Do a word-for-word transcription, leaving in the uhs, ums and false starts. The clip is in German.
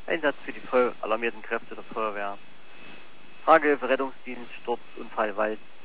Einsatz für die voll alarmierten Kräfte der Feuerwehr. Tragehilfe, Rettungsdienst, Sturz, Unfall, Wald,